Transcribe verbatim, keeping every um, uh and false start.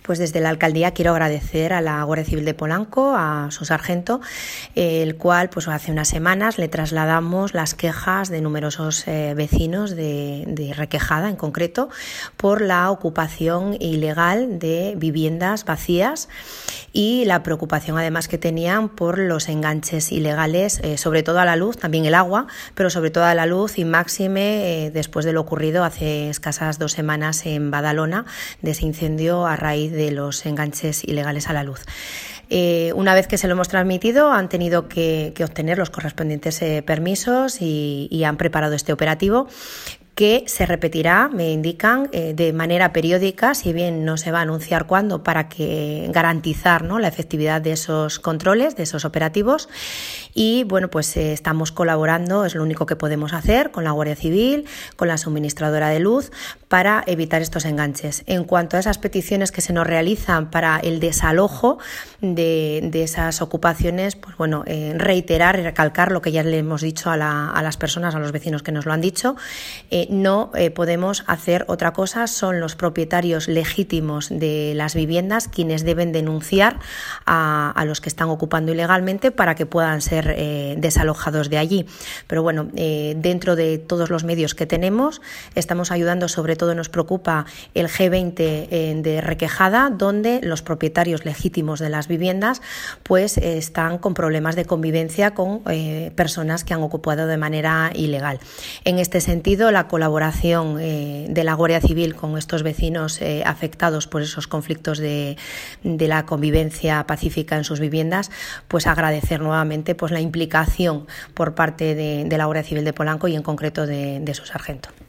pues desde la alcaldía quiero agradecer a la Guardia Civil de Polanco, a su sargento, el cual pues hace unas semanas le trasladamos las quejas de numerosos eh, vecinos de, de Requejada en concreto por la ocupación ilegal de viviendas vacías y la preocupación además que tenían por los enganches ilegales, eh, sobre todo a la luz, también el agua, pero sobre todo a la luz y máxime eh, después de lo ocurrido hace escasas dos semanas en Badalona, de ese incendio a raíz de los enganches ilegales a la luz. Eh, una vez que se lo hemos transmitido, han tenido que, que obtener los correspondientes eh, permisos y, y han preparado este operativo, que se repetirá, me indican, eh, de manera periódica, si bien no se va a anunciar cuándo, para que garantizar, ¿no?, la efectividad de esos controles, de esos operativos. Y bueno, pues eh, estamos colaborando, es lo único que podemos hacer, con la Guardia Civil, con la suministradora de luz, para evitar estos enganches. En cuanto a esas peticiones que se nos realizan para el desalojo de, de esas ocupaciones, pues bueno, eh, reiterar y recalcar lo que ya le hemos dicho a, la, a las personas, a los vecinos que nos lo han dicho. Eh, no eh, podemos hacer otra cosa, son los propietarios legítimos de las viviendas quienes deben denunciar a, a los que están ocupando ilegalmente para que puedan ser eh, desalojados de allí. Pero bueno, eh, dentro de todos los medios que tenemos, estamos ayudando, sobre todo nos preocupa el G veinte eh, de Requejada, donde los propietarios legítimos de las viviendas pues eh, están con problemas de convivencia con eh, personas que han ocupado de manera ilegal. En este sentido, la colaboración eh, de la Guardia Civil con estos vecinos eh, afectados por esos conflictos de, de la convivencia pacífica en sus viviendas, pues agradecer nuevamente pues la implicación por parte de, de la Guardia Civil de Polanco y en concreto de, de su sargento.